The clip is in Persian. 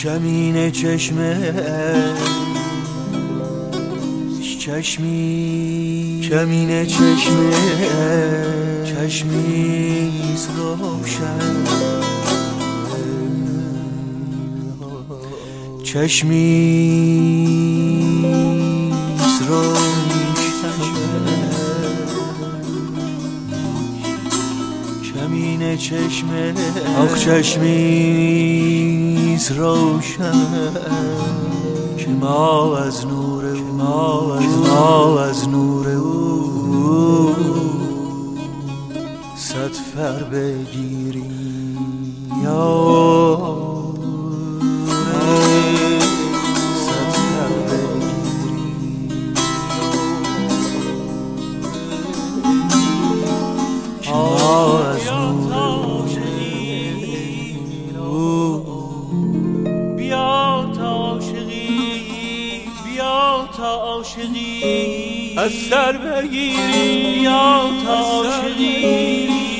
کمین چشمه کمین چشمه چشمیز روشن چشمیز روشن کمین چشمه آخ چشمیز روشن که ما از نور او صد فر بگیری صد فر بگیری که ما از نور او بیا تا عاشقی بیا تا عاشقی از سر بگیری بیا تا عاشقی